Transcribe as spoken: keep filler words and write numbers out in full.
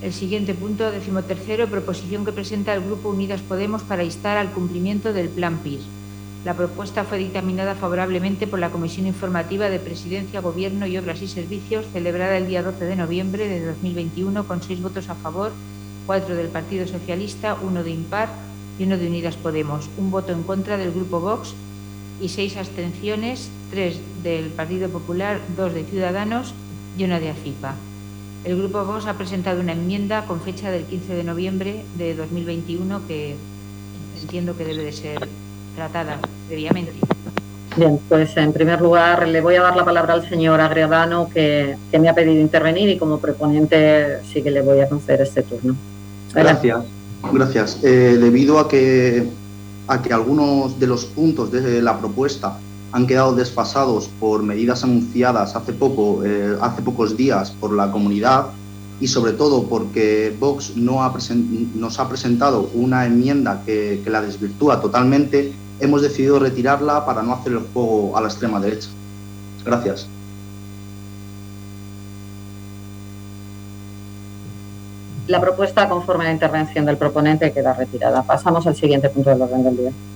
El siguiente punto, decimotercero, proposición que presenta el Grupo Unidas Podemos para instar al cumplimiento del Plan P I R. La propuesta fue dictaminada favorablemente por la Comisión Informativa de Presidencia, Gobierno y Obras y Servicios, celebrada el día doce de noviembre de dos mil veintiuno, con seis votos a favor, cuatro del Partido Socialista, uno de impar y uno de Unidas Podemos, un voto en contra del Grupo Vox y seis abstenciones, tres del Partido Popular, dos de Ciudadanos y una de ACIPA. El Grupo Vox ha presentado una enmienda con fecha del quince de noviembre de dos mil veintiuno que entiendo que debe de ser tratada previamente. Bien, pues en primer lugar le voy a dar la palabra al señor Agredano, que, que me ha pedido intervenir, y como proponente sí que le voy a conceder este turno. Adelante. Gracias. Gracias. Eh, debido a que, a que algunos de los puntos de la propuesta han quedado desfasados por medidas anunciadas hace poco, eh, hace pocos días por la comunidad, y sobre todo porque Vox no ha nos ha presentado una enmienda que, que la desvirtúa totalmente, hemos decidido retirarla para no hacer el juego a la extrema derecha. Gracias. La propuesta, conforme a la intervención del proponente, queda retirada. Pasamos al siguiente punto del orden del día.